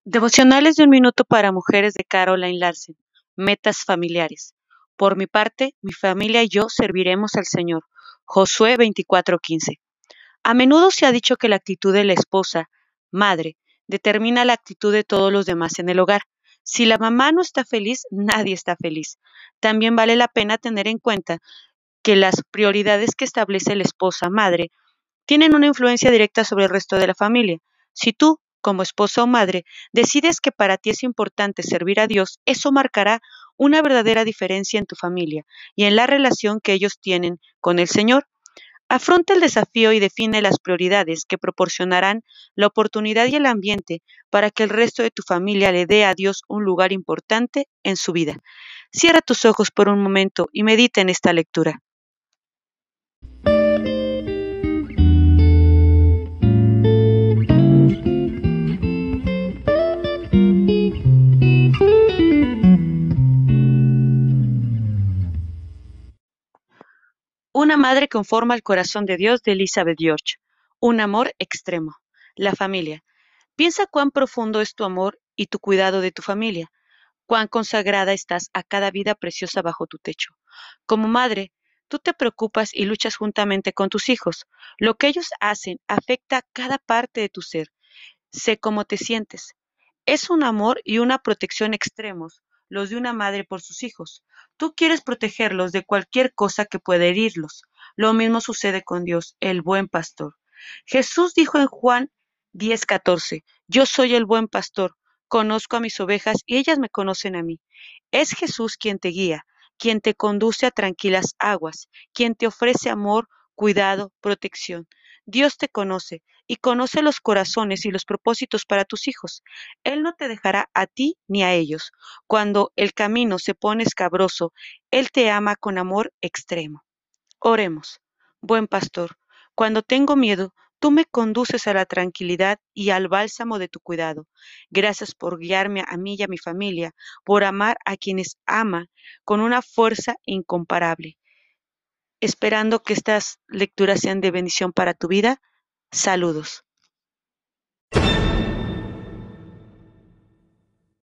Devocionales de un minuto para mujeres de Caroline Larsen. Metas familiares. Por mi parte, mi familia y yo serviremos al Señor. Josué 24:15. A menudo se ha dicho que la actitud de la esposa, madre, determina la actitud de todos los demás en el hogar. Si la mamá no está feliz, nadie está feliz. También vale la pena tener en cuenta que las prioridades que establece la esposa, madre, tienen una influencia directa sobre el resto de la familia. Si tú, como esposa o madre, decides que para ti es importante servir a Dios, eso marcará una verdadera diferencia en tu familia y en la relación que ellos tienen con el Señor. Afronta el desafío y define las prioridades que proporcionarán la oportunidad y el ambiente para que el resto de tu familia le dé a Dios un lugar importante en su vida. Cierra tus ojos por un momento y medita en esta lectura. Una madre conforma el corazón de Dios de Elizabeth George. Un amor extremo. La familia. Piensa cuán profundo es tu amor y tu cuidado de tu familia. Cuán consagrada estás a cada vida preciosa bajo tu techo. Como madre, tú te preocupas y luchas juntamente con tus hijos. Lo que ellos hacen afecta a cada parte de tu ser. Sé cómo te sientes. Es un amor y una protección extremos, los de una madre por sus hijos. Tú quieres protegerlos de cualquier cosa que pueda herirlos. Lo mismo sucede con Dios, el buen pastor. Jesús dijo en Juan 10:14, yo soy el buen pastor, conozco a mis ovejas y ellas me conocen a mí. Es Jesús quien te guía, quien te conduce a tranquilas aguas, quien te ofrece amor, cuidado, protección. Dios te conoce y conoce los corazones y los propósitos para tus hijos. Él no te dejará a ti ni a ellos. Cuando el camino se pone escabroso, Él te ama con amor extremo. Oremos. Buen pastor, cuando tengo miedo, tú me conduces a la tranquilidad y al bálsamo de tu cuidado. Gracias por guiarme a mí y a mi familia, por amar a quienes ama con una fuerza incomparable. Esperando que estas lecturas sean de bendición para tu vida. Saludos.